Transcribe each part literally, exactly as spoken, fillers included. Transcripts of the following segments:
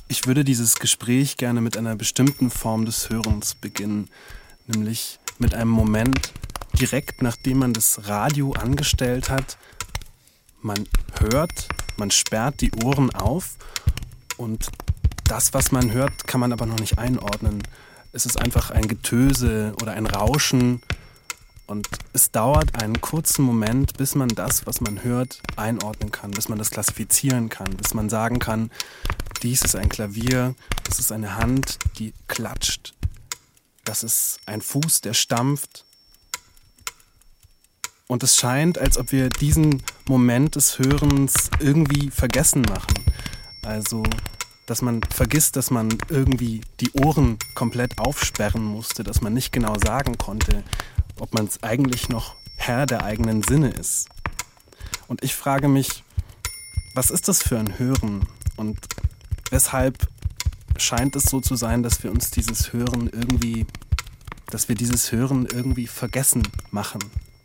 Ich würde dieses Gespräch gerne mit einer bestimmten Form des Hörens beginnen, nämlich mit einem Moment, direkt nachdem man das Radio angestellt hat. Man hört, man sperrt die Ohren auf und das, was man hört, kann man aber noch nicht einordnen. Es ist einfach ein Getöse oder ein Rauschen und es dauert einen kurzen Moment, bis man das, was man hört, einordnen kann, bis man das klassifizieren kann, bis man sagen kann, dies ist ein Klavier, das ist eine Hand, die klatscht, das ist ein Fuß, der stampft. Und es scheint, als ob wir diesen Moment des Hörens irgendwie vergessen machen. Also, dass man vergisst, dass man irgendwie die Ohren komplett aufsperren musste, dass man nicht genau sagen konnte, ob man es eigentlich noch Herr der eigenen Sinne ist. Und ich frage mich, was ist das für ein Hören? Und weshalb scheint es so zu sein, dass wir uns dieses Hören irgendwie, dass wir dieses Hören irgendwie vergessen machen?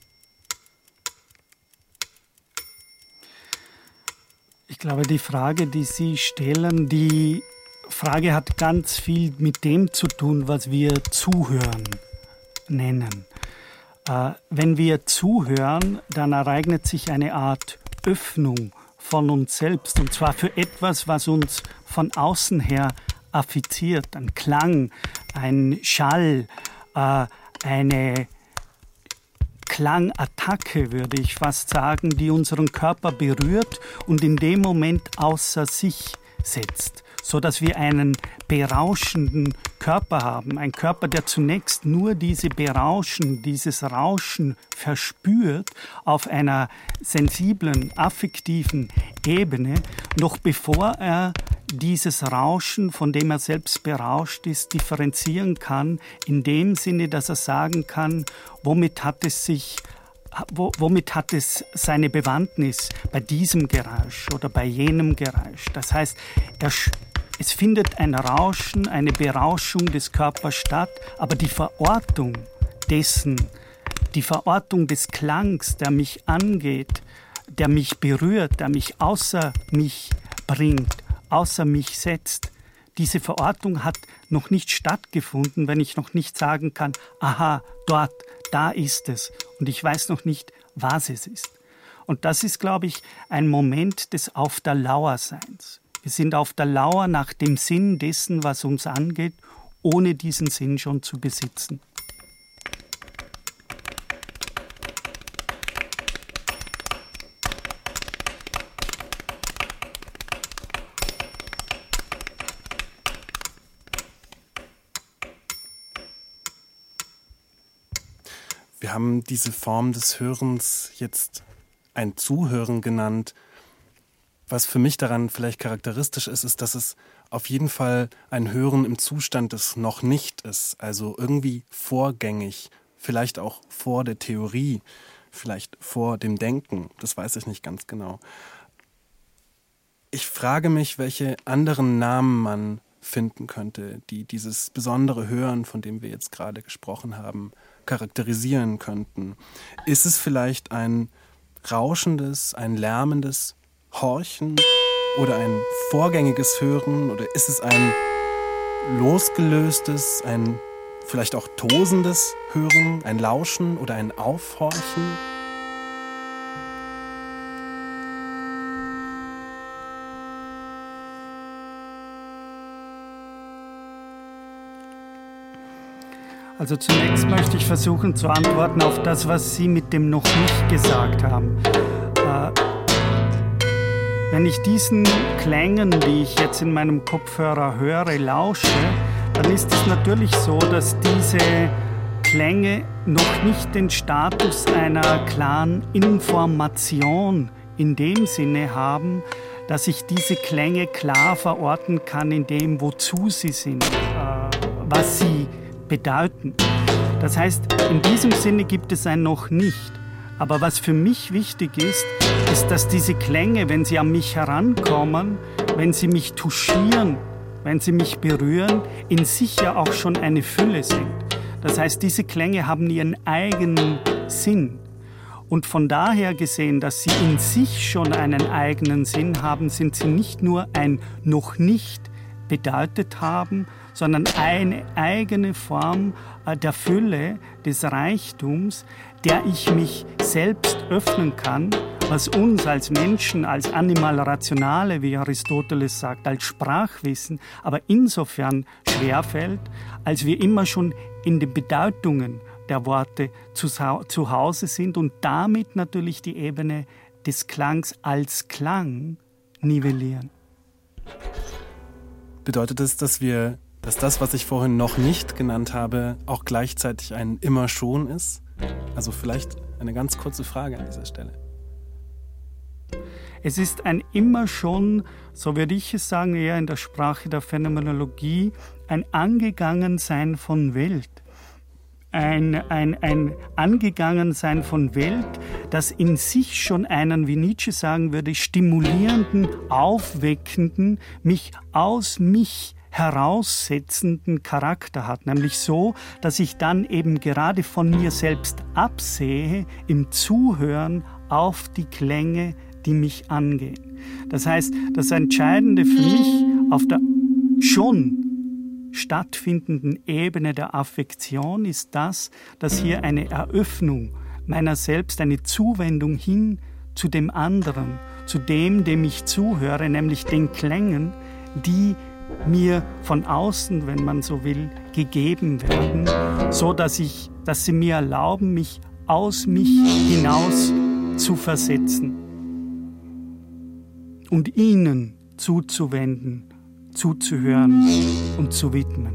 Ich glaube, die Frage, die Sie stellen, die Frage hat ganz viel mit dem zu tun, was wir Zuhören nennen. Äh, wenn wir zuhören, dann ereignet sich eine Art Öffnung von uns selbst, und zwar für etwas, was uns von außen her affiziert. Ein Klang, ein Schall, äh, eine Klangattacke, würde ich fast sagen, die unseren Körper berührt und in dem Moment außer sich setzt, so dass wir einen berauschenden Körper haben. Ein Körper, der zunächst nur diese Berauschen, dieses Rauschen verspürt auf einer sensiblen, affektiven Ebene, noch bevor er dieses Rauschen, von dem er selbst berauscht ist, differenzieren kann, in dem Sinne, dass er sagen kann, womit hat es sich, womit hat es seine Bewandtnis bei diesem Geräusch oder bei jenem Geräusch. Das heißt, er, es findet ein Rauschen, eine Berauschung des Körpers statt, aber die Verortung dessen, die Verortung des Klangs, der mich angeht, der mich berührt, der mich außer mich bringt, außer mich setzt. Diese Verortung hat noch nicht stattgefunden, wenn ich noch nicht sagen kann, aha, dort, da ist es. Und ich weiß noch nicht, was es ist. Und das ist, glaube ich, ein Moment des Auf der Lauer-Seins. Wir sind auf der Lauer nach dem Sinn dessen, was uns angeht, ohne diesen Sinn schon zu besitzen. Wir haben diese Form des Hörens jetzt ein Zuhören genannt. Was für mich daran vielleicht charakteristisch ist, ist, dass es auf jeden Fall ein Hören im Zustand des noch nicht ist. Also irgendwie vorgängig, vielleicht auch vor der Theorie, vielleicht vor dem Denken. Das weiß ich nicht ganz genau. Ich frage mich, welche anderen Namen man finden könnte, die dieses besondere Hören, von dem wir jetzt gerade gesprochen haben, charakterisieren könnten. Ist es vielleicht ein rauschendes, ein lärmendes Horchen oder ein vorgängiges Hören oder ist es ein losgelöstes, ein vielleicht auch tosendes Hören, ein Lauschen oder ein Aufhorchen? Also zunächst möchte ich versuchen zu antworten auf das, was Sie mit dem noch nicht gesagt haben. Äh, wenn ich diesen Klängen, die ich jetzt in meinem Kopfhörer höre, lausche, dann ist es natürlich so, dass diese Klänge noch nicht den Status einer klaren Information in dem Sinne haben, dass ich diese Klänge klar verorten kann in dem, wozu sie sind, äh, was sie bedeuten. Das heißt, in diesem Sinne gibt es ein noch nicht. Aber was für mich wichtig ist, ist, dass diese Klänge, wenn sie an mich herankommen, wenn sie mich touchieren, wenn sie mich berühren, in sich ja auch schon eine Fülle sind. Das heißt, diese Klänge haben ihren eigenen Sinn. Und von daher gesehen, dass sie in sich schon einen eigenen Sinn haben, sind sie nicht nur ein noch nicht bedeutet haben, sondern eine eigene Form der Fülle, des Reichtums, der ich mich selbst öffnen kann, was uns als Menschen, als Animal Rationale, wie Aristoteles sagt, als Sprachwissen, aber insofern schwerfällt, als wir immer schon in den Bedeutungen der Worte zu, zu Hause sind und damit natürlich die Ebene des Klangs als Klang nivellieren. Bedeutet es, dass wir, dass das, was ich vorhin noch nicht genannt habe, auch gleichzeitig ein Immer schon ist? Also vielleicht eine ganz kurze Frage an dieser Stelle. Es ist ein Immer schon, so würde ich es sagen, eher in der Sprache der Phänomenologie, ein Angegangensein von Welt. Ein, ein, ein Angegangensein von Welt, das in sich schon einen, wie Nietzsche sagen würde, stimulierenden, aufweckenden, mich aus mich heraussetzenden Charakter hat. Nämlich so, dass ich dann eben gerade von mir selbst absehe, im Zuhören auf die Klänge, die mich angehen. Das heißt, das Entscheidende für mich auf der schon stattfindenden Ebene der Affektion ist das, dass hier eine Eröffnung meiner selbst, eine Zuwendung hin zu dem anderen, zu dem, dem ich zuhöre, nämlich den Klängen, die mir von außen, wenn man so will, gegeben werden, so dass ich, dass sie mir erlauben, mich aus mich hinaus zu versetzen und ihnen zuzuwenden, zuzuhören und zu widmen.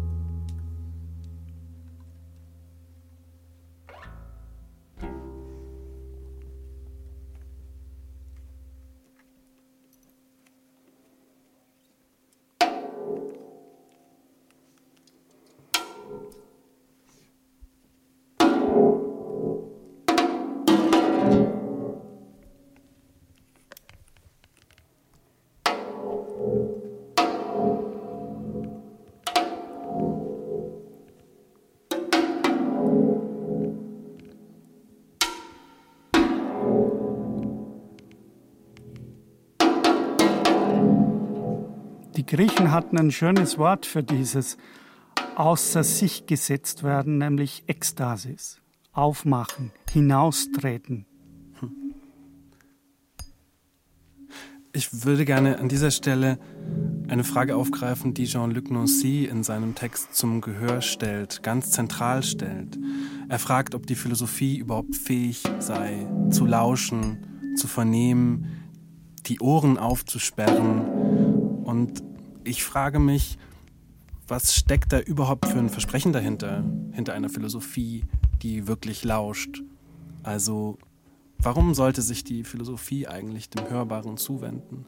Die Griechen hatten ein schönes Wort für dieses außer sich gesetzt werden, nämlich Ekstasis, aufmachen, hinaustreten. Ich würde gerne an dieser Stelle eine Frage aufgreifen, die Jean-Luc Nancy in seinem Text Zum Gehör stellt, ganz zentral stellt. Er fragt, ob die Philosophie überhaupt fähig sei, zu lauschen, zu vernehmen, die Ohren aufzusperren. Und ich frage mich, was steckt da überhaupt für ein Versprechen dahinter, hinter einer Philosophie, die wirklich lauscht? Also, warum sollte sich die Philosophie eigentlich dem Hörbaren zuwenden?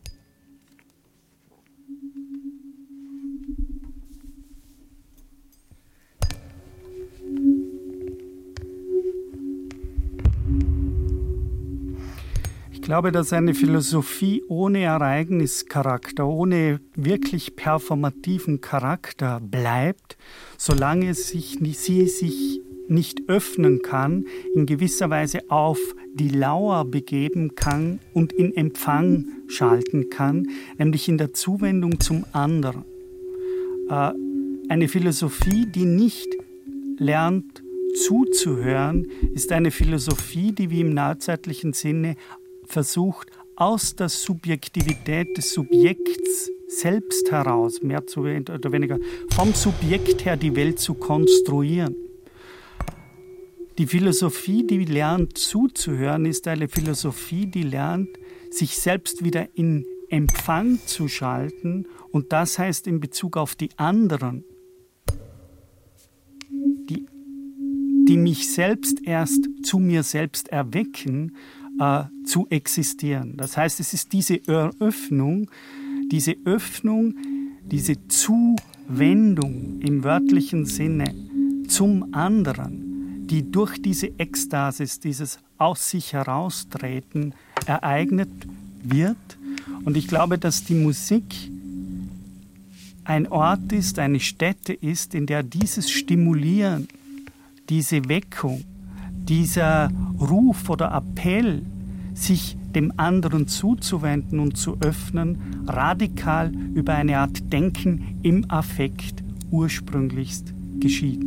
Ich glaube, dass eine Philosophie ohne Ereignischarakter, ohne wirklich performativen Charakter bleibt, solange sich, sie sich nicht öffnen kann, in gewisser Weise auf die Lauer begeben kann und in Empfang schalten kann, nämlich in der Zuwendung zum anderen. Äh, eine Philosophie, die nicht lernt zuzuhören, ist eine Philosophie, die wie im neuzeitlichen Sinne versucht, aus der Subjektivität des Subjekts selbst heraus, mehr zu, oder weniger vom Subjekt her die Welt zu konstruieren. Die Philosophie, die lernt zuzuhören, ist eine Philosophie, die lernt, sich selbst wieder in Empfang zu schalten, und das heißt in Bezug auf die anderen, die, die mich selbst erst zu mir selbst erwecken, äh, zu existieren. Das heißt, es ist diese Öffnung, diese Öffnung, diese Zuwendung im wörtlichen Sinne zum anderen, die durch diese Ekstasis, dieses aus sich heraustreten ereignet wird. Und ich glaube, dass die Musik ein Ort ist, eine Stätte ist, in der dieses Stimulieren, diese Weckung, dieser Ruf oder Appell, sich dem anderen zuzuwenden und zu öffnen, radikal über eine Art Denken im Affekt ursprünglichst geschieht.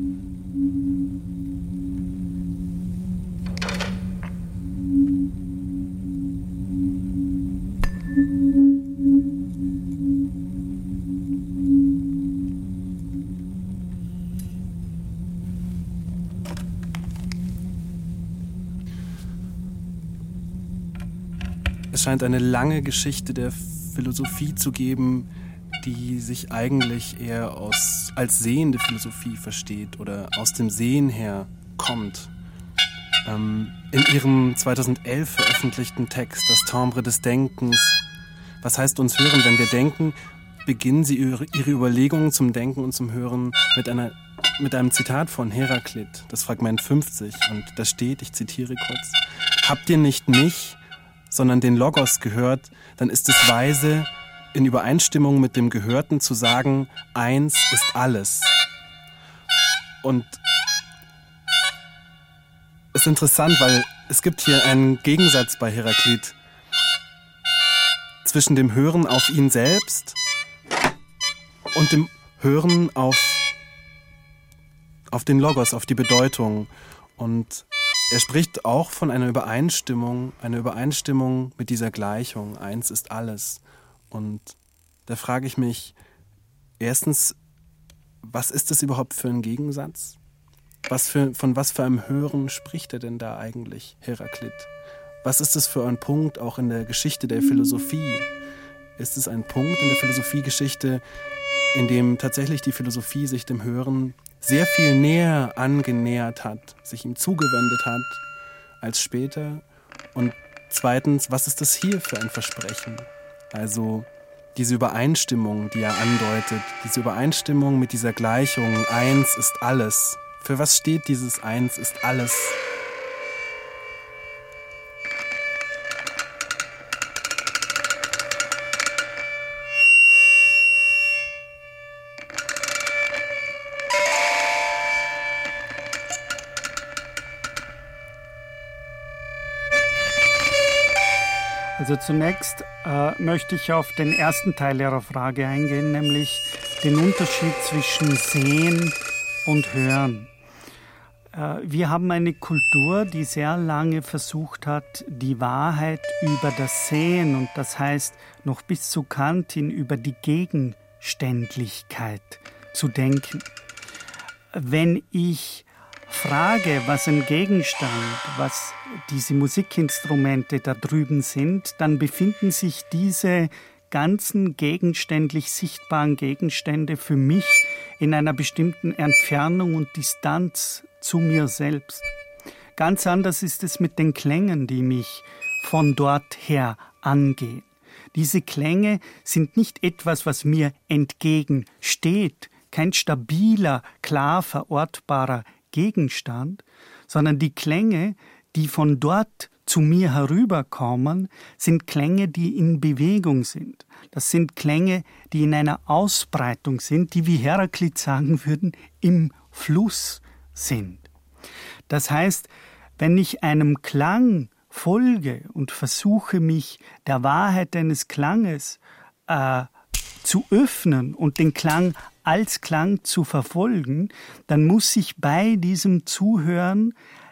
Es scheint eine lange Geschichte der Philosophie zu geben, die sich eigentlich eher aus, als sehende Philosophie versteht oder aus dem Sehen her kommt. Ähm, in ihrem zweitausendelf veröffentlichten Text Das Timbre des Denkens, was heißt uns hören, wenn wir denken, beginnen sie ihre, ihre Überlegungen zum Denken und zum Hören mit, einer, mit einem Zitat von Heraklit, das Fragment fünfzig. Und da steht, ich zitiere kurz, habt ihr nicht mich, sondern den Logos gehört, dann ist es weise, in Übereinstimmung mit dem Gehörten zu sagen, eins ist alles. Und es ist interessant, weil es gibt hier einen Gegensatz bei Heraklit zwischen dem Hören auf ihn selbst und dem Hören auf, auf den Logos, auf die Bedeutung. Und er spricht auch von einer Übereinstimmung, einer Übereinstimmung mit dieser Gleichung. Eins ist alles. Und da frage ich mich, erstens, was ist das überhaupt für ein Gegensatz? Was für, von was für einem Hören spricht er denn da eigentlich, Heraklit? Was ist das für ein Punkt auch in der Geschichte der Philosophie? Ist es ein Punkt in der Philosophiegeschichte, in dem tatsächlich die Philosophie sich dem Hören sehr viel näher angenähert hat, sich ihm zugewendet hat als später? Und zweitens, was ist das hier für ein Versprechen? Also diese Übereinstimmung, die er andeutet, diese Übereinstimmung mit dieser Gleichung, eins ist alles. Für was steht dieses Eins ist alles? Also zunächst äh, möchte ich auf den ersten Teil Ihrer Frage eingehen, nämlich den Unterschied zwischen Sehen und Hören. Äh, wir haben eine Kultur, die sehr lange versucht hat, die Wahrheit über das Sehen und das heißt noch bis zu Kant hin über die Gegenständlichkeit zu denken. Wenn ich frage, was ein Gegenstand, was diese Musikinstrumente da drüben sind, dann befinden sich diese ganzen gegenständlich sichtbaren Gegenstände für mich in einer bestimmten Entfernung und Distanz zu mir selbst. Ganz anders ist es mit den Klängen, die mich von dort her angehen. Diese Klänge sind nicht etwas, was mir entgegensteht, kein stabiler, klar verortbarer Gegenstand, sondern die Klänge, die von dort zu mir herüberkommen, sind Klänge, die in Bewegung sind. Das sind Klänge, die in einer Ausbreitung sind, die, wie Heraklit sagen würden, im Fluss sind. Das heißt, wenn ich einem Klang folge und versuche, mich der Wahrheit eines Klanges äh, zu öffnen und den Klang als Klang zu verfolgen, dann muss ich bei diesem Zuhören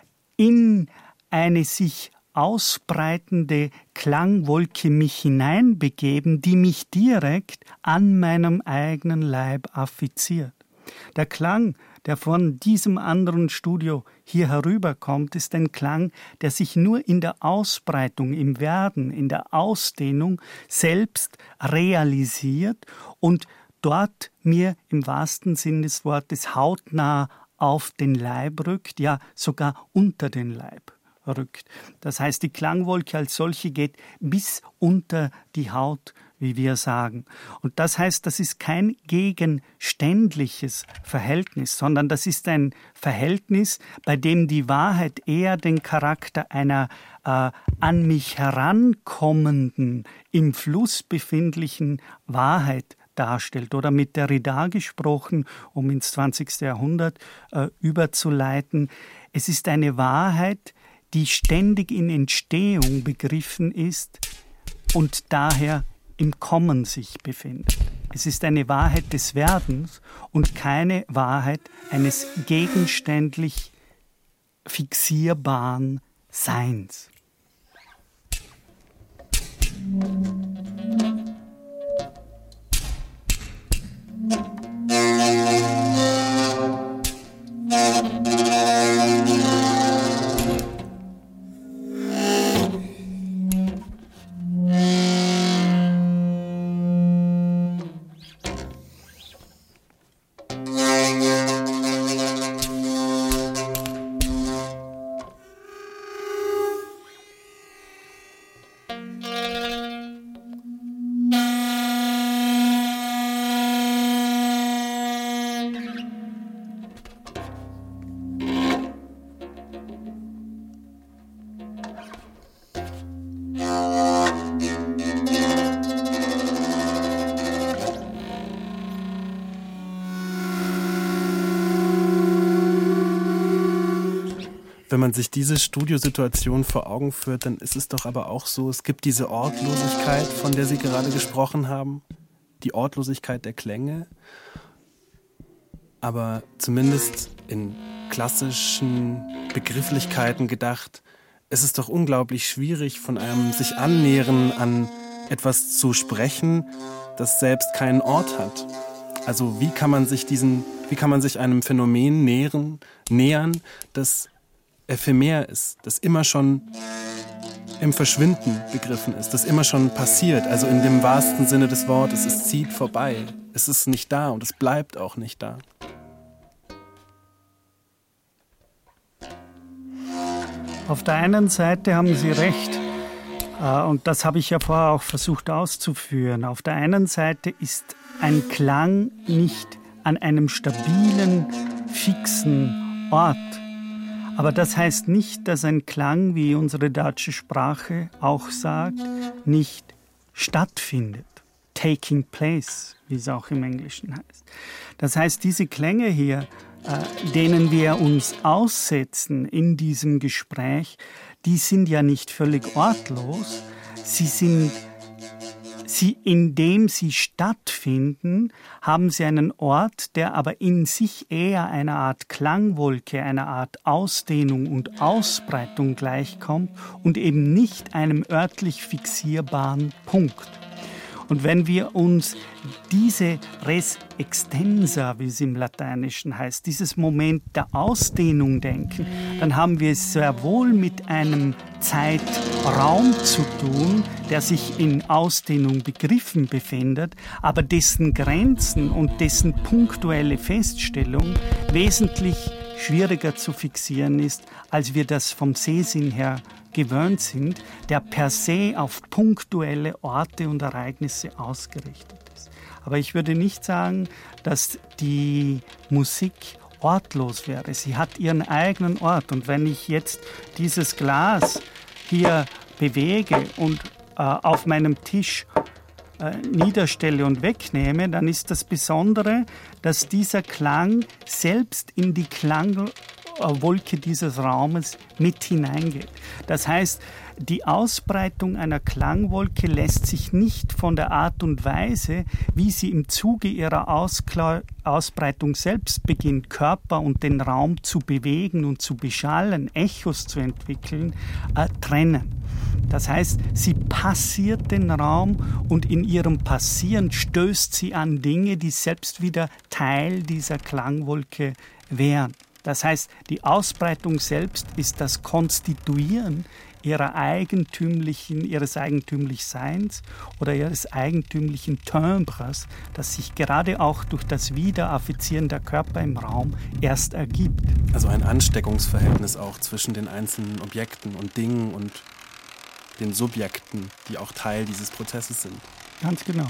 in eine sich ausbreitende Klangwolke mich hineinbegeben, die mich direkt an meinem eigenen Leib affiziert. Der Klang, der von diesem anderen Studio hier herüberkommt, ist ein Klang, der sich nur in der Ausbreitung, im Werden, in der Ausdehnung selbst realisiert und dort mir im wahrsten Sinn des Wortes hautnah auf den Leib rückt, ja sogar unter den Leib rückt. Das heißt, die Klangwolke als solche geht bis unter die Haut, wie wir sagen. Und das heißt, das ist kein gegenständliches Verhältnis, sondern das ist ein Verhältnis, bei dem die Wahrheit eher den Charakter einer äh, an mich herankommenden, im Fluss befindlichen Wahrheit darstellt. Oder mit Derrida gesprochen, um ins zwanzigste Jahrhundert äh, überzuleiten. Es ist eine Wahrheit, die ständig in Entstehung begriffen ist und daher im Kommen sich befindet. Es ist eine Wahrheit des Werdens und keine Wahrheit eines gegenständlich fixierbaren Seins. Wenn man sich diese Studiosituation vor Augen führt, dann ist es doch aber auch so, es gibt diese Ortlosigkeit, von der Sie gerade gesprochen haben, die Ortlosigkeit der Klänge, aber zumindest in klassischen Begrifflichkeiten gedacht, es ist doch unglaublich schwierig, von einem sich annähern an etwas zu sprechen, das selbst keinen Ort hat. Also wie kann man sich diesen, wie kann man sich einem Phänomen nähern, nähern, das ephemer ist, das immer schon im Verschwinden begriffen ist, das immer schon passiert, also in dem wahrsten Sinne des Wortes, es zieht vorbei, es ist nicht da und es bleibt auch nicht da. Auf der einen Seite haben Sie recht, und das habe ich ja vorher auch versucht auszuführen. Auf der einen Seite ist ein Klang nicht an einem stabilen, fixen Ort. Aber das heißt nicht, dass ein Klang, wie unsere deutsche Sprache auch sagt, nicht stattfindet. Taking place, wie es auch im Englischen heißt. Das heißt, diese Klänge hier, äh, denen wir uns aussetzen in diesem Gespräch, die sind ja nicht völlig ortlos. Sie sind Sie, indem sie stattfinden, haben sie einen Ort, der aber in sich eher einer Art Klangwolke, einer Art Ausdehnung und Ausbreitung gleichkommt und eben nicht einem örtlich fixierbaren Punkt. Und wenn wir uns diese Res extensa, wie es im Lateinischen heißt, dieses Moment der Ausdehnung denken, dann haben wir es sehr wohl mit einem Zeitraum zu tun, der sich in Ausdehnung begriffen befindet, aber dessen Grenzen und dessen punktuelle Feststellung wesentlich schwieriger zu fixieren ist, als wir das vom Sehsinn her gewöhnt sind, der per se auf punktuelle Orte und Ereignisse ausgerichtet ist. Aber ich würde nicht sagen, dass die Musik ortlos wäre. Sie hat ihren eigenen Ort. Und wenn ich jetzt dieses Glas hier bewege und äh, auf meinem Tisch äh, niederstelle und wegnehme, dann ist das Besondere, dass dieser Klang selbst in die Klangwolke dieses Raumes mit hineingeht. Das heißt, die Ausbreitung einer Klangwolke lässt sich nicht von der Art und Weise, wie sie im Zuge ihrer Auskla- Ausbreitung selbst beginnt, Körper und den Raum zu bewegen und zu beschallen, Echos zu entwickeln, äh, trennen. Das heißt, sie passiert den Raum und in ihrem Passieren stößt sie an Dinge, die selbst wieder Teil dieser Klangwolke wären. Das heißt, die Ausbreitung selbst ist das Konstituieren ihrer eigentümlichen, ihres eigentümlichen Seins oder ihres eigentümlichen Timbres, das sich gerade auch durch das Wiederaffizieren der Körper im Raum erst ergibt. Also ein Ansteckungsverhältnis auch zwischen den einzelnen Objekten und Dingen und den Subjekten, die auch Teil dieses Prozesses sind. Ganz genau.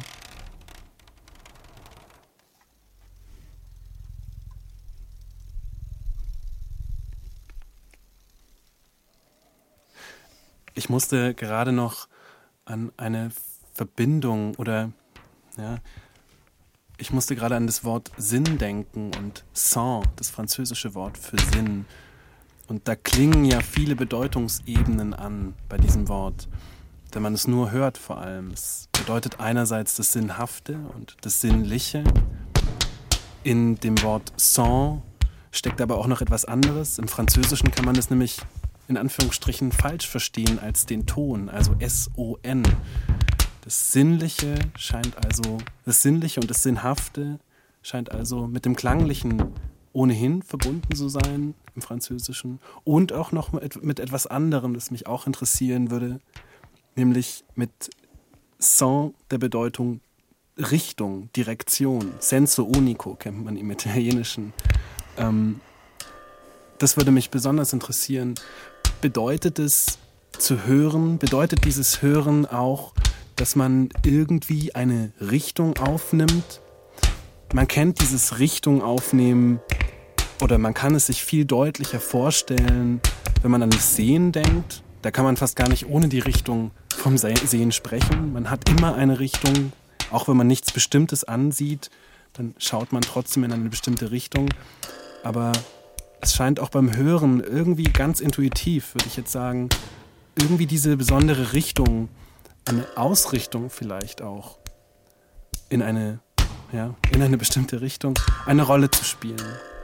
Ich musste gerade noch an eine Verbindung oder ja, ich musste gerade an das Wort Sinn denken und Sens, das französische Wort für Sinn. Und da klingen ja viele Bedeutungsebenen an bei diesem Wort, wenn man es nur hört vor allem. Es bedeutet einerseits das Sinnhafte und das Sinnliche. In dem Wort Son steckt aber auch noch etwas anderes. Im Französischen kann man es nämlich in Anführungsstrichen falsch verstehen als den Ton, also S O N. Das Sinnliche scheint also, das Sinnliche und das Sinnhafte scheint also mit dem Klanglichen ohnehin verbunden zu sein im Französischen und auch noch mit etwas anderem, das mich auch interessieren würde, nämlich mit Son der Bedeutung Richtung, Direktion, senso unico kennt man im Italienischen. Ähm, das würde mich besonders interessieren. Bedeutet es zu hören, bedeutet dieses Hören auch, dass man irgendwie eine Richtung aufnimmt? Man kennt dieses Richtung aufnehmen oder man kann es sich viel deutlicher vorstellen, wenn man an das Sehen denkt. Da kann man fast gar nicht ohne die Richtung vom Sehen sprechen. Man hat immer eine Richtung, auch wenn man nichts Bestimmtes ansieht, dann schaut man trotzdem in eine bestimmte Richtung. Aber es scheint auch beim Hören irgendwie ganz intuitiv, würde ich jetzt sagen, irgendwie diese besondere Richtung, eine Ausrichtung vielleicht auch in eine, ja, in eine bestimmte Richtung, eine Rolle zu spielen.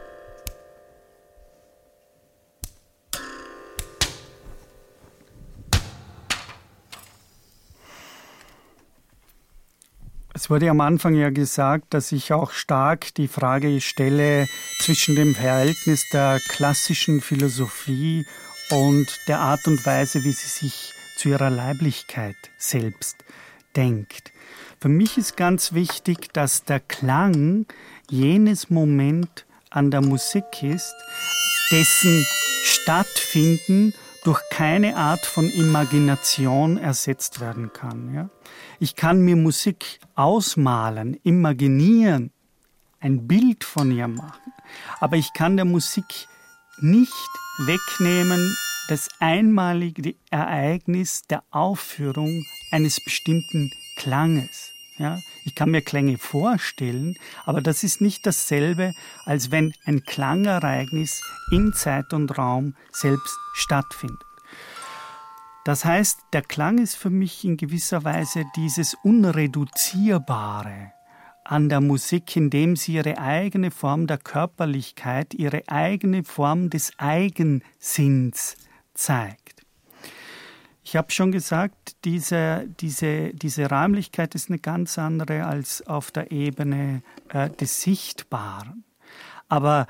Es wurde am Anfang ja gesagt, dass ich auch stark die Frage stelle zwischen dem Verhältnis der klassischen Philosophie und der Art und Weise, wie sie sich zu ihrer Leiblichkeit selbst denkt. Für mich ist ganz wichtig, dass der Klang jenes Moment an der Musik ist, dessen Stattfinden durch keine Art von Imagination ersetzt werden kann. Ja? Ich kann mir Musik ausmalen, imaginieren, ein Bild von ihr machen, aber ich kann der Musik nicht wegnehmen das einmalige Ereignis der Aufführung eines bestimmten Klanges. Ja, ich kann mir Klänge vorstellen, aber das ist nicht dasselbe, als wenn ein Klangereignis in Zeit und Raum selbst stattfindet. Das heißt, der Klang ist für mich in gewisser Weise dieses Unreduzierbare an der Musik, indem sie ihre eigene Form der Körperlichkeit, ihre eigene Form des Eigensinns zeigt. Ich habe schon gesagt, diese, diese, diese Räumlichkeit ist eine ganz andere als auf der Ebene äh, des Sichtbaren. Aber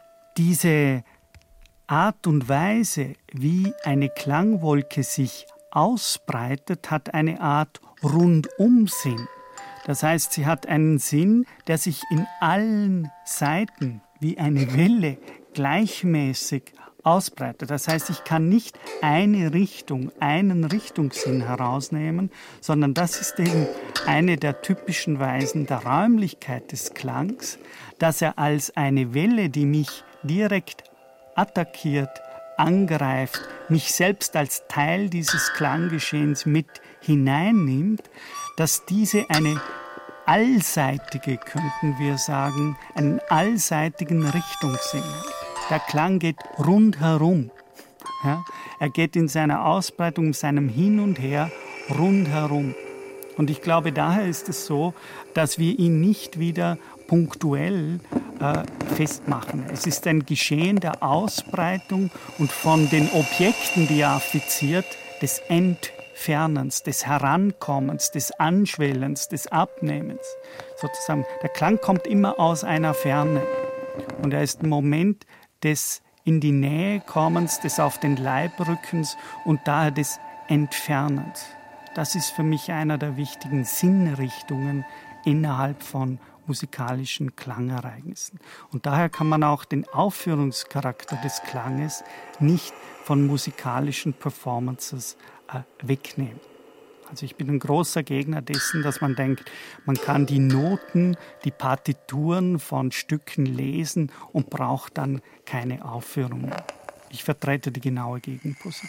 diese Art und Weise, wie eine Klangwolke sich ausbreitet, hat eine Art Rundumsinn. Das heißt, sie hat einen Sinn, der sich in allen Seiten wie eine Welle gleichmäßig ausbreitet. Das heißt, ich kann nicht eine Richtung, einen Richtungssinn herausnehmen, sondern das ist eben eine der typischen Weisen der Räumlichkeit des Klangs, dass er als eine Welle, die mich direkt attackiert, angreift, mich selbst als Teil dieses Klanggeschehens mit hineinnimmt, dass diese eine allseitige, könnten wir sagen, einen allseitigen Richtungssinn hat. Der Klang geht rundherum. Ja? Er geht in seiner Ausbreitung, in seinem Hin und Her rundherum. Und ich glaube, daher ist es so, dass wir ihn nicht wieder punktuell äh, festmachen. Es ist ein Geschehen der Ausbreitung und von den Objekten, die er affiziert, des Entfernens, des Herankommens, des Anschwellens, des Abnehmens. Sozusagen, der Klang kommt immer aus einer Ferne. Und er ist ein Moment des in die Nähe kommens, des auf den Leib rückens und daher des Entfernens. Das ist für mich einer der wichtigen Sinnrichtungen innerhalb von musikalischen Klangereignissen. Und daher kann man auch den Aufführungscharakter des Klanges nicht von musikalischen Performances äh, wegnehmen. Also ich bin ein großer Gegner dessen, dass man denkt, man kann die Noten, die Partituren von Stücken lesen und braucht dann keine Aufführung mehr. Ich vertrete die genaue Gegenposition.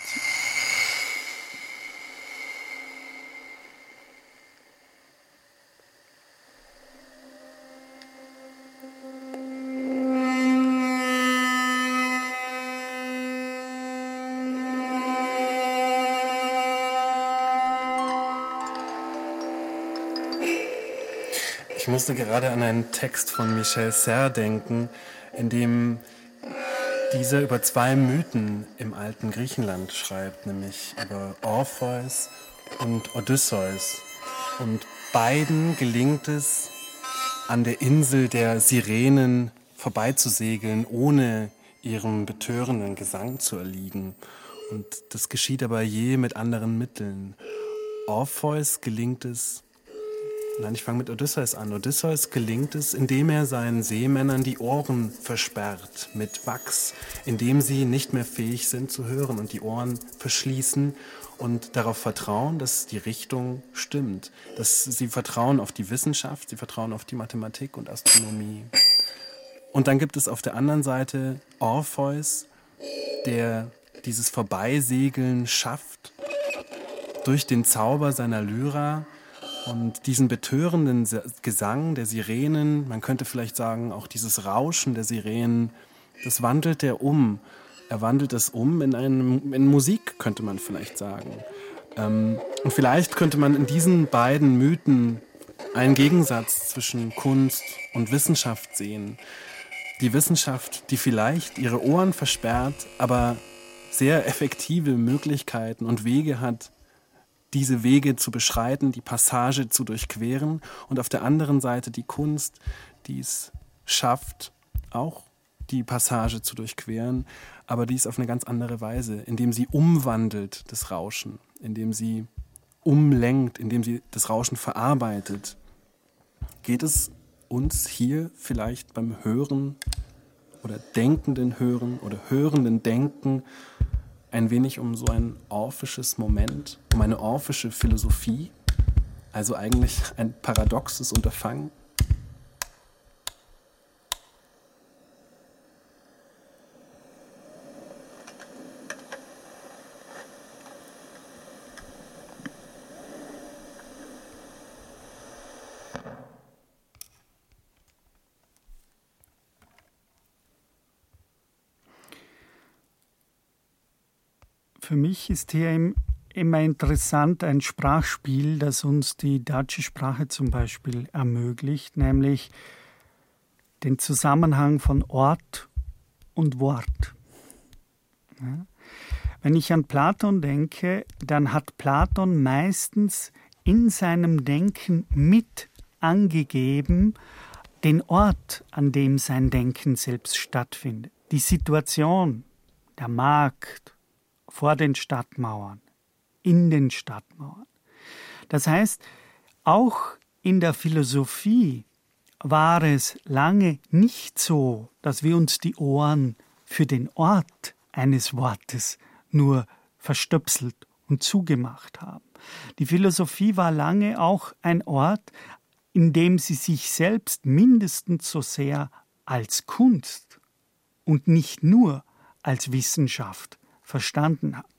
Ich musste gerade an einen Text von Michel Serres denken, in dem dieser über zwei Mythen im alten Griechenland schreibt, nämlich über Orpheus und Odysseus. Und beiden gelingt es, an der Insel der Sirenen vorbeizusegeln, ohne ihrem betörenden Gesang zu erliegen. Und das geschieht aber je mit anderen Mitteln. Orpheus gelingt es, nein, ich fange mit Odysseus an. Odysseus gelingt es, indem er seinen Seemännern die Ohren versperrt mit Wachs, indem sie nicht mehr fähig sind zu hören und die Ohren verschließen und darauf vertrauen, dass die Richtung stimmt. Dass sie vertrauen auf die Wissenschaft, sie vertrauen auf die Mathematik und Astronomie. Und dann gibt es auf der anderen Seite Orpheus, der dieses Vorbeisegeln schafft durch den Zauber seiner Lyra und diesen betörenden Gesang der Sirenen, man könnte vielleicht sagen, auch dieses Rauschen der Sirenen, das wandelt er um. Er wandelt es um in, einem, in Musik, könnte man vielleicht sagen. Ähm, und vielleicht könnte man in diesen beiden Mythen einen Gegensatz zwischen Kunst und Wissenschaft sehen. Die Wissenschaft, die vielleicht ihre Ohren versperrt, aber sehr effektive Möglichkeiten und Wege hat, diese Wege zu beschreiten, die Passage zu durchqueren. Und auf der anderen Seite die Kunst, die es schafft, auch die Passage zu durchqueren, aber dies auf eine ganz andere Weise, indem sie umwandelt das Rauschen, indem sie umlenkt, indem sie das Rauschen verarbeitet. Geht es uns hier vielleicht beim Hören oder denkenden Hören oder hörenden Denken ein wenig um so ein orphisches Moment, um eine orphische Philosophie, also eigentlich ein paradoxes Unterfangen? Für mich ist hier immer interessant ein Sprachspiel, das uns die deutsche Sprache zum Beispiel ermöglicht, nämlich den Zusammenhang von Ort und Wort. Ja. Wenn ich an Platon denke, dann hat Platon meistens in seinem Denken mit angegeben den Ort, an dem sein Denken selbst stattfindet. Die Situation, der Markt, vor den Stadtmauern, in den Stadtmauern. Das heißt, auch in der Philosophie war es lange nicht so, dass wir uns die Ohren für den Ort eines Wortes nur verstöpselt und zugemacht haben. Die Philosophie war lange auch ein Ort, in dem sie sich selbst mindestens so sehr als Kunst und nicht nur als Wissenschaft verstanden hat.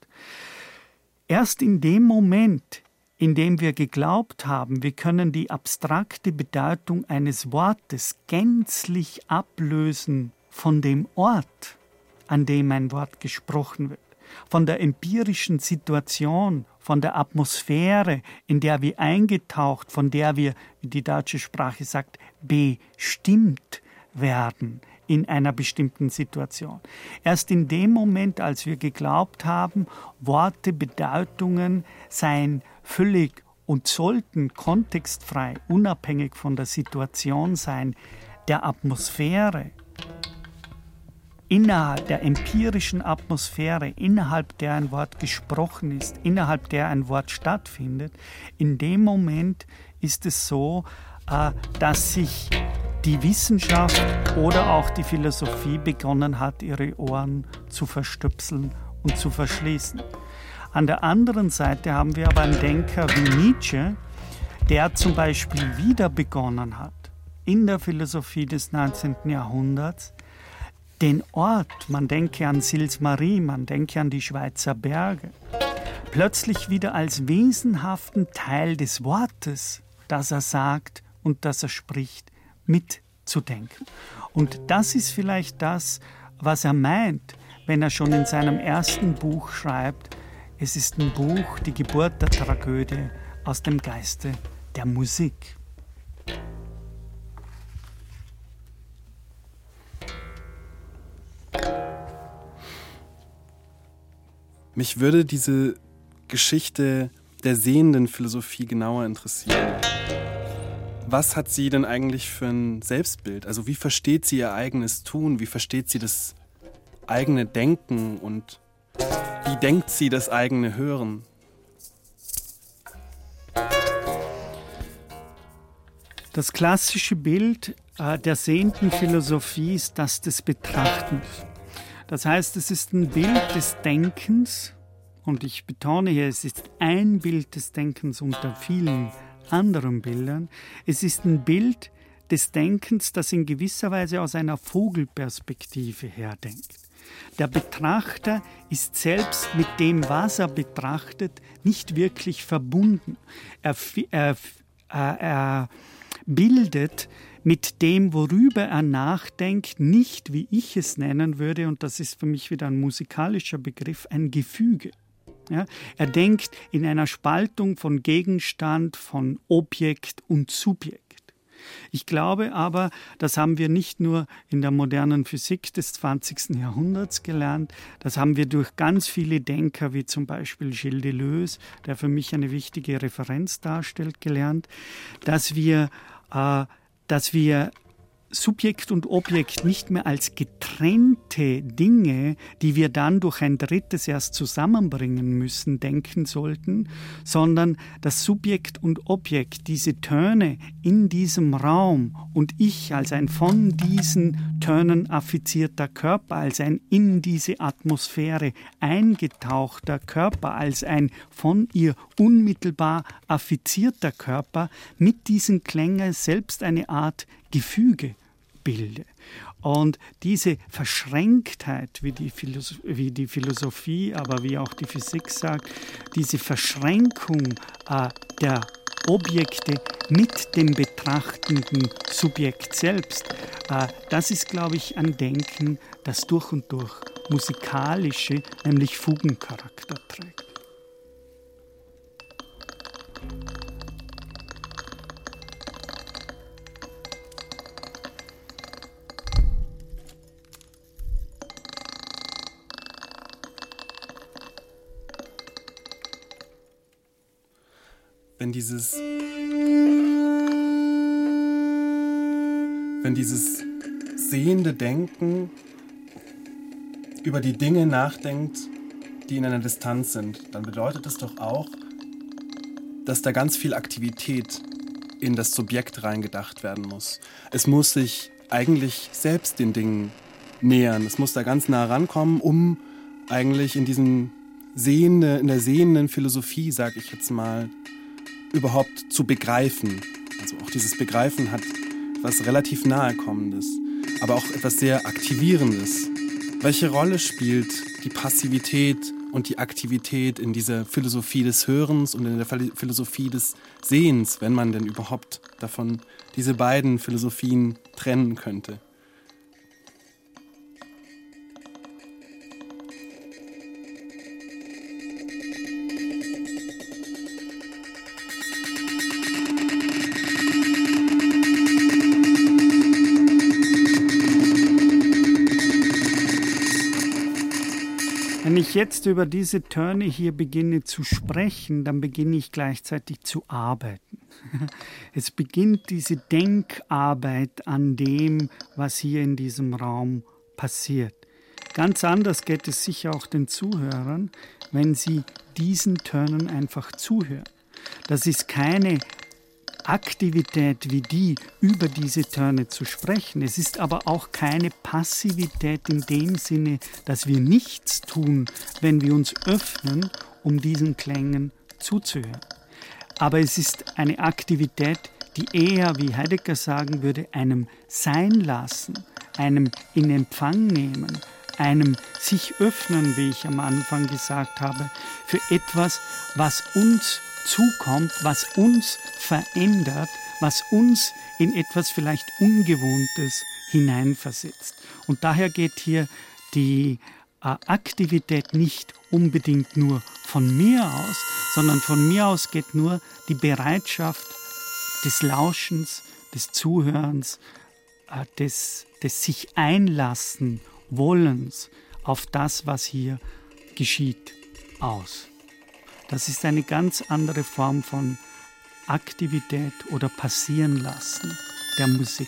Erst in dem Moment, in dem wir geglaubt haben, wir können die abstrakte Bedeutung eines Wortes gänzlich ablösen von dem Ort, an dem ein Wort gesprochen wird, von der empirischen Situation, von der Atmosphäre, in der wir eingetaucht, von der wir, wie die deutsche Sprache sagt, bestimmt werden in einer bestimmten Situation. Erst in dem Moment, als wir geglaubt haben, Worte, Bedeutungen seien völlig und sollten kontextfrei, unabhängig von der Situation sein, der Atmosphäre, innerhalb der empirischen Atmosphäre, innerhalb der ein Wort gesprochen ist, innerhalb der ein Wort stattfindet, in dem Moment ist es so, dass sich die Wissenschaft oder auch die Philosophie begonnen hat, ihre Ohren zu verstöpseln und zu verschließen. An der anderen Seite haben wir aber einen Denker wie Nietzsche, der zum Beispiel wieder begonnen hat, in der Philosophie des neunzehnten Jahrhunderts, den Ort, man denke an Sils Marie, man denke an die Schweizer Berge, plötzlich wieder als wesenhaften Teil des Wortes, das er sagt und das er spricht, mitzudenken. Und das ist vielleicht das, was er meint, wenn er schon in seinem ersten Buch schreibt, es ist ein Buch, die Geburt der Tragödie aus dem Geiste der Musik. Mich würde diese Geschichte der sehenden Philosophie genauer interessieren. Was hat sie denn eigentlich für ein Selbstbild? Also wie versteht sie ihr eigenes Tun? Wie versteht sie das eigene Denken? Und wie denkt sie das eigene Hören? Das klassische Bild äh, der sehenden Philosophie ist das des Betrachtens. Das heißt, es ist ein Bild des Denkens, und ich betone hier, es ist ein Bild des Denkens unter vielen anderen Bildern. Es ist ein Bild des Denkens, das in gewisser Weise aus einer Vogelperspektive herdenkt. Der Betrachter ist selbst mit dem, was er betrachtet, nicht wirklich verbunden. Er, er, er bildet mit dem, worüber er nachdenkt, nicht, wie ich es nennen würde, und das ist für mich wieder ein musikalischer Begriff, ein Gefüge. Ja, er denkt in einer Spaltung von Gegenstand, von Objekt und Subjekt. Ich glaube aber, das haben wir nicht nur in der modernen Physik des zwanzigsten Jahrhunderts gelernt, das haben wir durch ganz viele Denker, wie zum Beispiel Gilles Deleuze, der für mich eine wichtige Referenz darstellt, gelernt, dass wir, äh, dass wir Subjekt und Objekt nicht mehr als getrennte Dinge, die wir dann durch ein drittes erst zusammenbringen müssen, denken sollten, sondern das Subjekt und Objekt, diese Töne in diesem Raum und ich als ein von diesen Tönen affizierter Körper, als ein in diese Atmosphäre eingetauchter Körper, als ein von ihr unmittelbar affizierter Körper, mit diesen Klängen selbst eine Art Gefüge bilde. Und diese Verschränktheit, wie die, Philosoph- wie die Philosophie, aber wie auch die Physik sagt, diese Verschränkung äh, der Objekte mit dem betrachtenden Subjekt selbst, äh, das ist, glaube ich, ein Denken, das durch und durch musikalische, nämlich Fugencharakter trägt. Wenn dieses, wenn dieses sehende Denken über die Dinge nachdenkt, die in einer Distanz sind, dann bedeutet das doch auch, dass da ganz viel Aktivität in das Subjekt reingedacht werden muss. Es muss sich eigentlich selbst den Dingen nähern. Es muss da ganz nah rankommen, um eigentlich in diesem sehende, in der sehenden Philosophie, sage ich jetzt mal, überhaupt zu begreifen. Also auch dieses Begreifen hat etwas relativ Nahekommendes, aber auch etwas sehr Aktivierendes. Welche Rolle spielt die Passivität und die Aktivität in dieser Philosophie des Hörens und in der Philosophie des Sehens, wenn man denn überhaupt davon diese beiden Philosophien trennen könnte? Wenn ich jetzt über diese Töne hier beginne zu sprechen, dann beginne ich gleichzeitig zu arbeiten. Es beginnt diese Denkarbeit an dem, was hier in diesem Raum passiert. Ganz anders geht es sicher auch den Zuhörern, wenn sie diesen Tönen einfach zuhören. Das ist keine Aktivität wie die, über diese Töne zu sprechen. Es ist aber auch keine Passivität in dem Sinne, dass wir nichts tun, wenn wir uns öffnen, um diesen Klängen zuzuhören. Aber es ist eine Aktivität, die eher, wie Heidegger sagen würde, einem Sein lassen, einem in Empfang nehmen, einem sich öffnen, wie ich am Anfang gesagt habe, für etwas, was uns zukommt, was uns verändert, was uns in etwas vielleicht Ungewohntes hineinversetzt. Und daher geht hier die äh, Aktivität nicht unbedingt nur von mir aus, sondern von mir aus geht nur die Bereitschaft des Lauschens, des Zuhörens, äh, des, des sich einlassen Wollens auf das, was hier geschieht, aus. Das ist eine ganz andere Form von Aktivität oder Passieren lassen der Musik.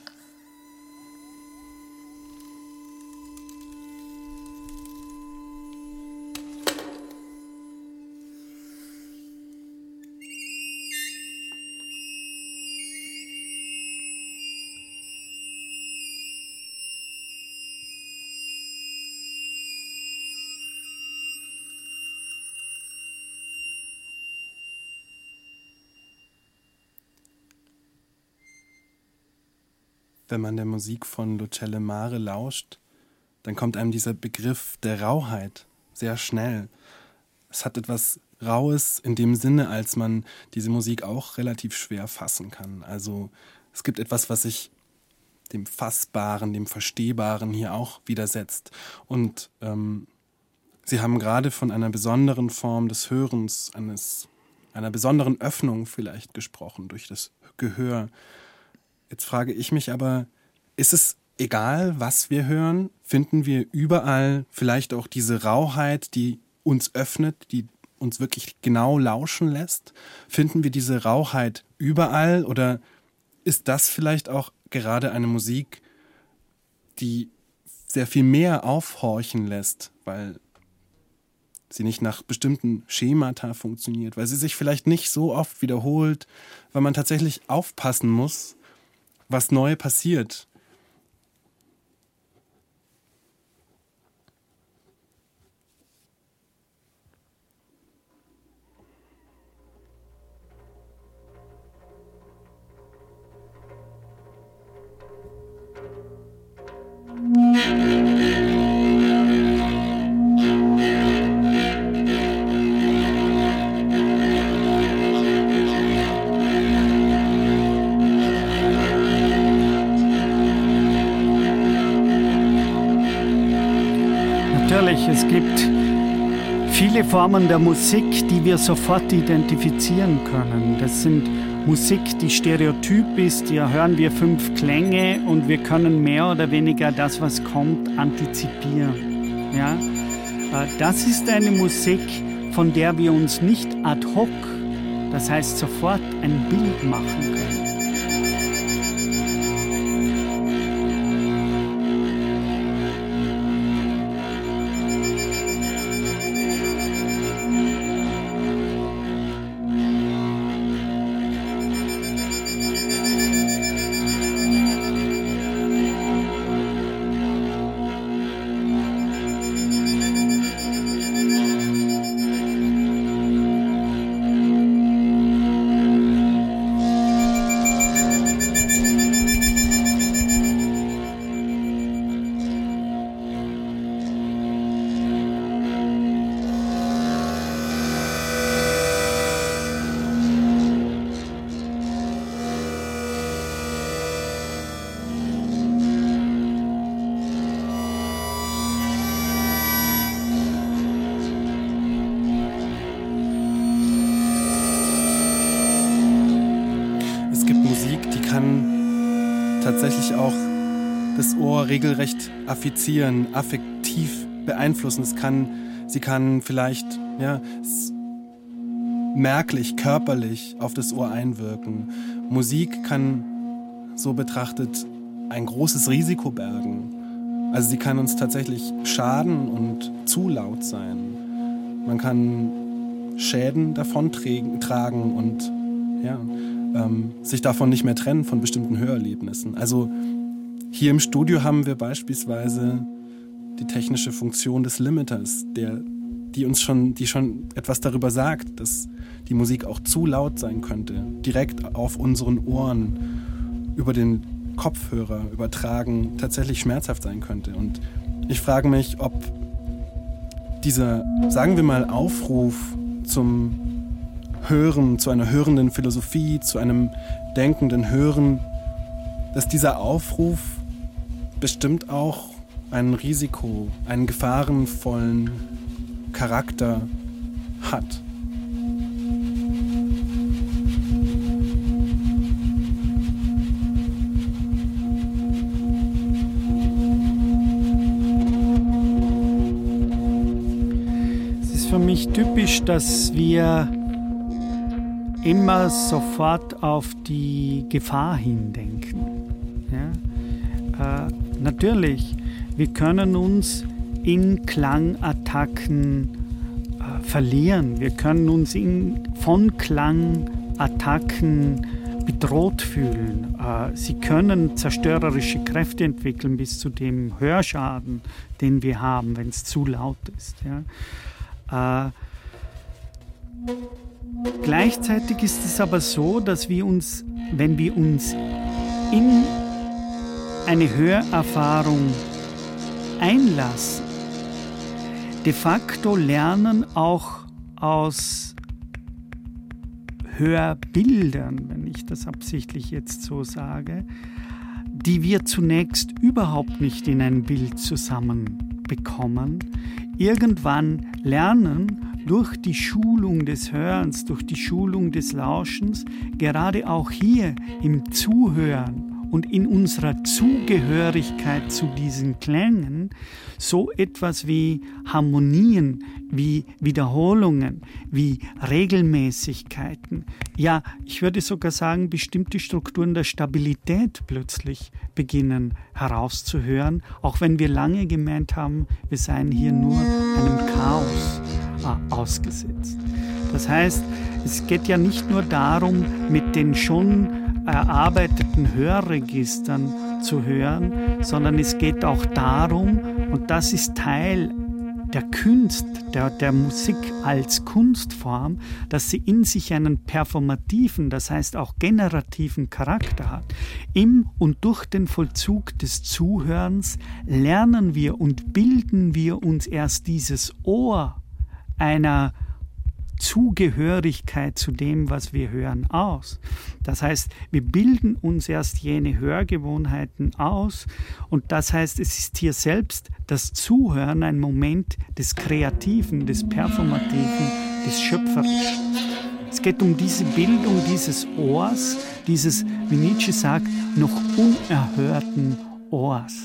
Wenn man der Musik von Lucelle Mare lauscht, dann kommt einem dieser Begriff der Rauheit sehr schnell. Es hat etwas Raues in dem Sinne, als man diese Musik auch relativ schwer fassen kann. Also es gibt etwas, was sich dem Fassbaren, dem Verstehbaren hier auch widersetzt. Und ähm, Sie haben gerade von einer besonderen Form des Hörens, eines, einer besonderen Öffnung vielleicht gesprochen durch das Gehör. Jetzt frage ich mich aber, ist es egal, was wir hören? Finden wir überall vielleicht auch diese Rauheit, die uns öffnet, die uns wirklich genau lauschen lässt? Finden wir diese Rauheit überall oder ist das vielleicht auch gerade eine Musik, die sehr viel mehr aufhorchen lässt, weil sie nicht nach bestimmten Schemata funktioniert, weil sie sich vielleicht nicht so oft wiederholt, weil man tatsächlich aufpassen muss, was neu passiert. Es gibt viele Formen der Musik, die wir sofort identifizieren können. Das sind Musik, die stereotyp ist. Hier hören wir fünf Klänge und wir können mehr oder weniger das, was kommt, antizipieren. Ja? Das ist eine Musik, von der wir uns nicht ad hoc, das heißt sofort ein Bild machen können. Tatsächlich auch das Ohr regelrecht affizieren, affektiv beeinflussen. Es kann, sie kann vielleicht ja, merklich, körperlich auf das Ohr einwirken. Musik kann so betrachtet ein großes Risiko bergen. Also sie kann uns tatsächlich schaden und zu laut sein. Man kann Schäden davontragen und ja, ähm, sich davon nicht mehr trennen von bestimmten Hörerlebnissen. Also hier im Studio haben wir beispielsweise die technische Funktion des Limiters, der, die uns schon, die schon etwas darüber sagt, dass die Musik auch zu laut sein könnte, direkt auf unseren Ohren, über den Kopfhörer übertragen, tatsächlich schmerzhaft sein könnte. Und ich frage mich, ob dieser, sagen wir mal, Aufruf zum Hören, zu einer hörenden Philosophie, zu einem denkenden Hören, dass dieser Aufruf bestimmt auch ein Risiko, einen gefahrenvollen Charakter hat. typisch, dass wir immer sofort auf die Gefahr hindenken. Ja? Äh, natürlich, wir können uns in Klangattacken äh, verlieren. Wir können uns in, von Klangattacken bedroht fühlen. Äh, sie können zerstörerische Kräfte entwickeln bis zu dem Hörschaden, den wir haben, wenn es zu laut ist. Ja? Äh, gleichzeitig ist es aber so, dass wir uns, wenn wir uns in eine Hörerfahrung einlassen, de facto lernen auch aus Hörbildern, wenn ich das absichtlich jetzt so sage, die wir zunächst überhaupt nicht in ein Bild zusammenbekommen, irgendwann lernen durch die Schulung des Hörens, durch die Schulung des Lauschens, gerade auch hier im Zuhören und in unserer Zugehörigkeit zu diesen Klängen so etwas wie Harmonien, wie Wiederholungen, wie Regelmäßigkeiten, ja, ich würde sogar sagen, bestimmte Strukturen der Stabilität plötzlich beginnen herauszuhören, auch wenn wir lange gemeint haben, wir seien hier nur einem Chaos äh, ausgesetzt. Das heißt, es geht ja nicht nur darum, mit den schon erarbeiteten Hörregistern zu hören, sondern es geht auch darum, und das ist Teil der Kunst, der, der Musik als Kunstform, dass sie in sich einen performativen, das heißt auch generativen Charakter hat. Im und durch den Vollzug des Zuhörens lernen wir und bilden wir uns erst dieses Ohr einer Zugehörigkeit zu dem, was wir hören, aus. Das heißt, wir bilden uns erst jene Hörgewohnheiten aus und das heißt, es ist hier selbst das Zuhören ein Moment des Kreativen, des Performativen, des Schöpferischen. Es geht um diese Bildung dieses Ohrs, dieses, wie Nietzsche sagt, noch unerhörten Ohrs.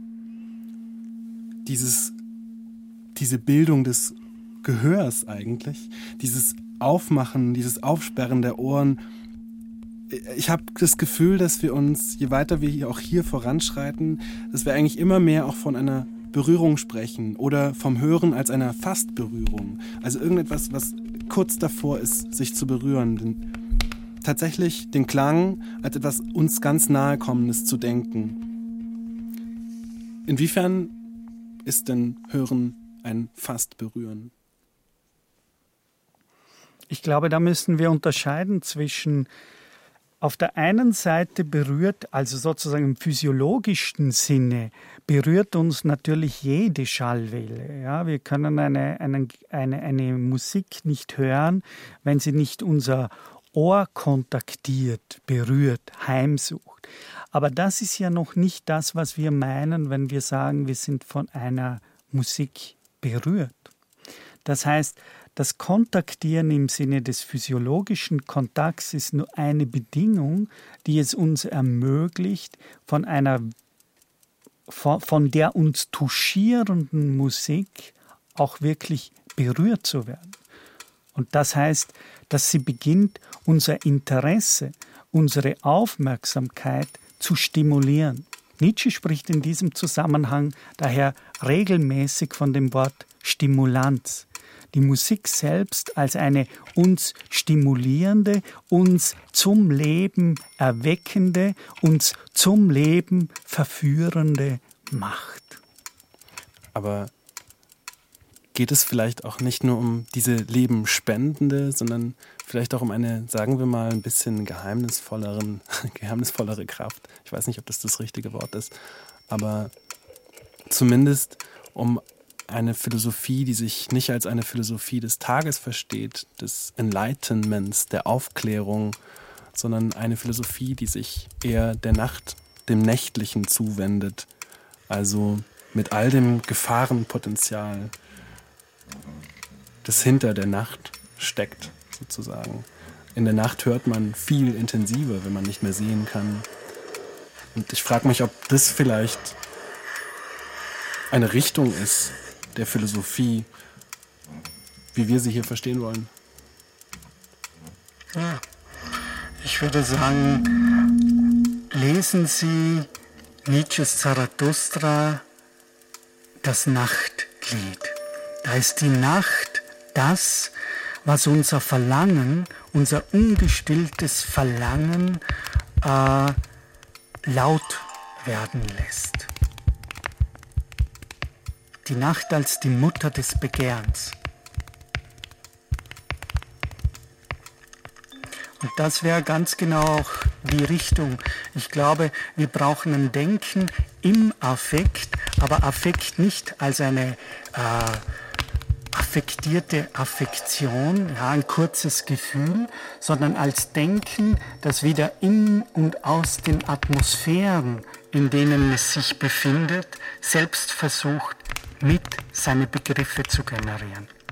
Dieses, diese Bildung des Gehörs eigentlich, dieses Aufmachen, dieses Aufsperren der Ohren. Ich habe das Gefühl, dass wir uns, je weiter wir hier auch hier voranschreiten, dass wir eigentlich immer mehr auch von einer Berührung sprechen oder vom Hören als einer Fastberührung. Also irgendetwas, was kurz davor ist, sich zu berühren. Den, tatsächlich den Klang als etwas uns ganz Nahekommendes zu denken. Inwiefern ist denn Hören ein Fastberühren? Ich glaube, da müssen wir unterscheiden zwischen auf der einen Seite berührt, also sozusagen im physiologischen Sinne, berührt uns natürlich jede Schallwelle. Ja, wir können eine, eine, eine, eine Musik nicht hören, wenn sie nicht unser Ohr kontaktiert, berührt, heimsucht. Aber das ist ja noch nicht das, was wir meinen, wenn wir sagen, wir sind von einer Musik berührt. Das heißt, das Kontaktieren im Sinne des physiologischen Kontakts ist nur eine Bedingung, die es uns ermöglicht, von einer von, von der uns touchierenden Musik auch wirklich berührt zu werden. Und das heißt, dass sie beginnt, unser Interesse, unsere Aufmerksamkeit zu stimulieren. Nietzsche spricht in diesem Zusammenhang daher regelmäßig von dem Wort Stimulanz. Die Musik selbst als eine uns stimulierende, uns zum Leben erweckende, uns zum Leben verführende Macht. Aber geht es vielleicht auch nicht nur um diese lebenspendende, sondern vielleicht auch um eine, sagen wir mal, ein bisschen geheimnisvolleren, geheimnisvollere Kraft? Ich weiß nicht, ob das das richtige Wort ist, aber zumindest um eine Philosophie, die sich nicht als eine Philosophie des Tages versteht, des Enlightenments, der Aufklärung, sondern eine Philosophie, die sich eher der Nacht, dem Nächtlichen zuwendet, also mit all dem Gefahrenpotenzial, das hinter der Nacht steckt, sozusagen. In der Nacht hört man viel intensiver, wenn man nicht mehr sehen kann. Und ich frage mich, ob das vielleicht eine Richtung ist der Philosophie, wie wir sie hier verstehen wollen? Ja, ich würde sagen, lesen Sie Nietzsches Zarathustra, das Nachtglied. Da ist die Nacht das, was unser Verlangen, unser ungestilltes Verlangen äh, laut werden lässt. Die Nacht als die Mutter des Begehrens. Und das wäre ganz genau auch die Richtung. Ich glaube, wir brauchen ein Denken im Affekt, aber Affekt nicht als eine äh, affektierte Affektion, ja, ein kurzes Gefühl, sondern als Denken, das wieder in und aus den Atmosphären, in denen es sich befindet, selbst versucht, mit seine Begriffe zu generieren.